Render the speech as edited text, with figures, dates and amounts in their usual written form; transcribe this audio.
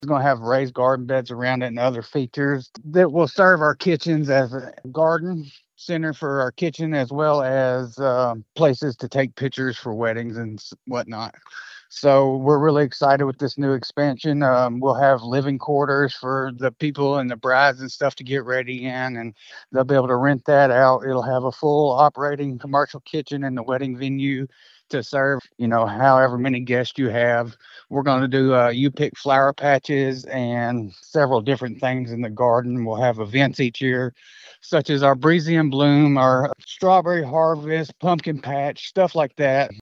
It's going to have raised garden beds around it and other features that will serve our kitchens as a garden center for our kitchen, as well as places to take pictures for weddings and whatnot. So we're really excited with this new expansion. We'll have living quarters for the people and the brides and stuff to get ready in, and they'll be able to rent that out. It'll have a full operating commercial kitchen in the wedding venue to serve, however many guests you have. We're going to do you pick flower patches and several different things in the garden. We'll have events each year, such as our breezy and bloom, our strawberry harvest, pumpkin patch, stuff like that.